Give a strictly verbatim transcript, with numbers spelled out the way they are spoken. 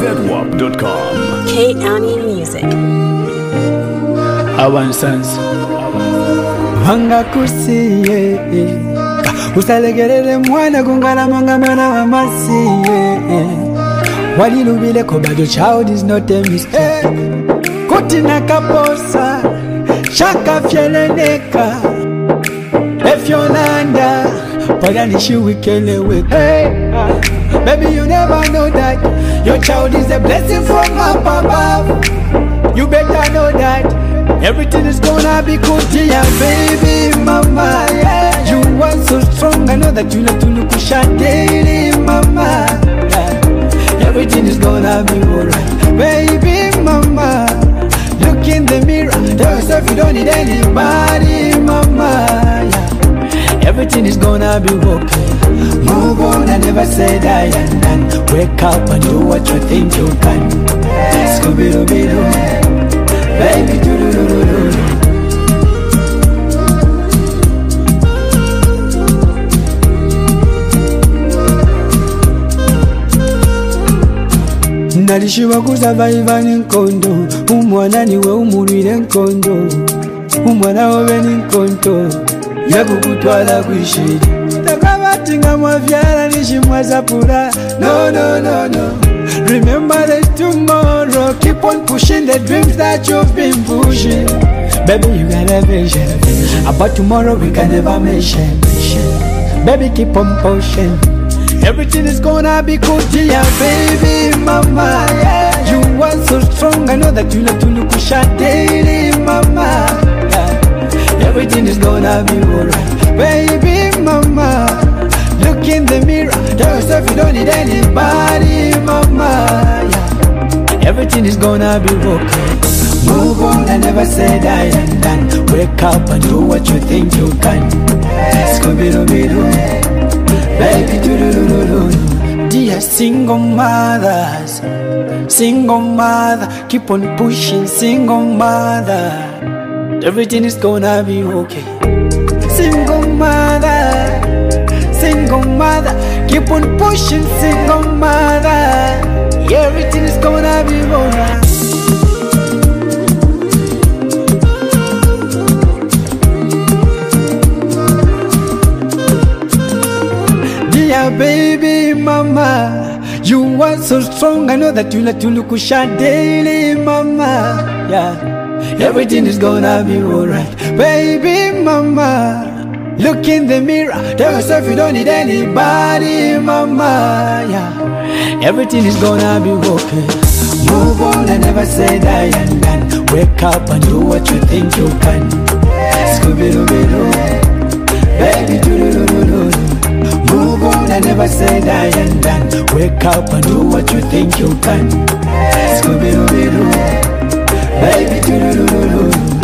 zedwap dot com. K Annie Music. Our sons Vanga kusiye Usalegerele mwana gungala manga mwana wa masiye Walilubile ko bado child is not a mistake Kutina kaposa Shaka fyeleneka Efyolanda Pagani wikele weke Hey Baby you never know that Your child is a blessing from up above You better know that Everything is gonna be good, yeah, baby, mama, yeah. You are so strong, I know that you like to look daily, mama, yeah. Everything is gonna be alright, baby, mama. Look in the mirror, tell yourself you don't need anybody, mama, yeah. Everything is gonna be okay. Move on, I never say die and done. Wake up and do what you think you can. Scooby-Doo-Doo, baby, do do do do do. Nalishiwa kusurvive n'enkondo, umwana niwe umulwire enkondo, umwana wowe n'enkondo, yakukutwala kwishiri. Takabati nga mwavyala nishimwazapula, no no no no. Remember the tomorrow, keep on pushing the dreams that you've been pushing. Baby, you got a vision, about tomorrow we can never mention. Baby, keep on pushing. Everything is gonna be good, yeah, baby, mama, yeah. You are so strong, I know that you like to look daily, mama, yeah. Everything is gonna be alright, baby, mama. Look in the mirror, tell yourself you don't need anybody, mama, yeah. Everything is gonna be okay. Move on, I never say die and done. Wake up and do what you think you can. Scooby-Doo-Doo, baby, do-do-do-do-do. Dear single mothers, single mother, keep on pushing, single mother. Everything is gonna be okay. Single mother, single mother, keep on pushing, single mother. Everything is gonna be alright. Dear baby mama, you are so strong, I know that you like to look daily, mama, yeah. Everything is gonna be alright, baby mama. Look in the mirror, tell yourself you don't need anybody, mama, yeah. Everything is gonna be okay. Move on, I never say die and done. Wake up and do what you think you can. Scooby-Doo-Doo, baby, do-do-do-do-do. Move on, I never say die and done. Wake up and do what you think you can. Scooby-Doo-Doo, baby, do-do-do-do-do.